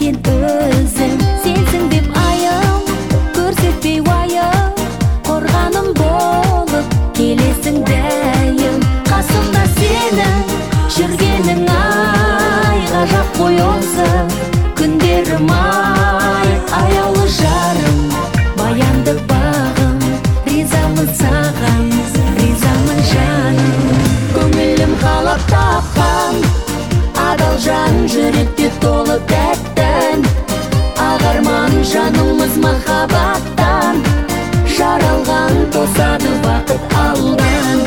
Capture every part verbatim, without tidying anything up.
берген өзің. Сенсің деп айым, көрсетпей уайым, қорғаным болып келесің дәйім. Қасымда сенің жүргенің ай, ғажап қой осы күндерім ай. Аяулы жарым, баянды бағым, ризамын саған, ризамын жаным. Көңілім қалап тапқан адал жан, жүректе толы тәттін. Ағарман жанымыз махаббаттан, жаралған тосады бақыт алдан.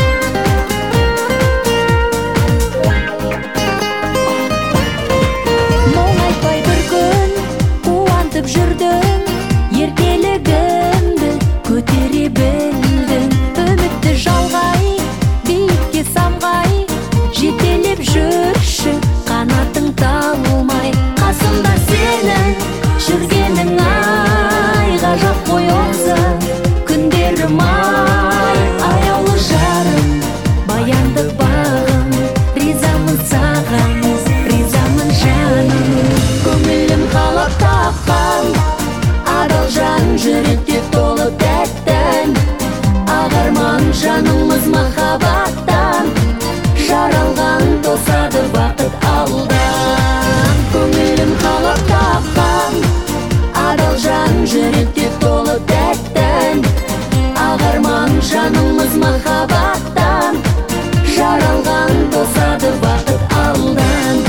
Мұң айтпай бір күн қуантып жүрдің, ертелігімді көтере білдің. Үмітті жалғай, биікке самғай, жетелеп жүрші қанатың талмай. Қасымда сенің жүргенің ай, ғажап қой осы күндерім ай. Аяулы жарым, баянды бағым, ризамын саған, ризамын жаным. Көңілім қалап тапқан адал жан, жүректе толы тәттін. Ағарман жанымыз махаббаттан, жаралған тосады бақыт алдан. Көңілім қалап тапқан адал жан, жүректе толы тәттін. Ағарман жанымыз махаббаттан, жаралған тосады бақыт алдан.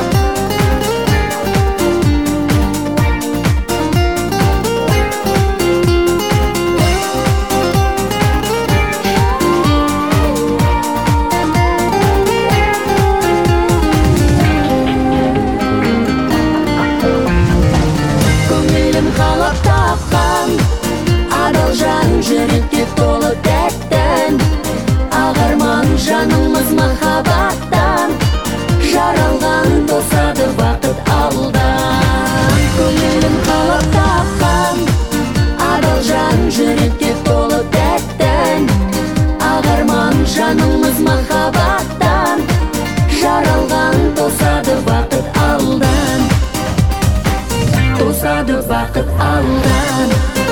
Қалап тапқан адал жан, жүректе толы тәттін. Ағарман жанымыз махаббаттан, жаралған тосады бақыт алдан. Көңілім қалап тапқан адал жан, жүректе толы тәттін. Ағарман жанымыз махаббаттан, жаралған тосады бақыт алдан, тосады бақыт алдан.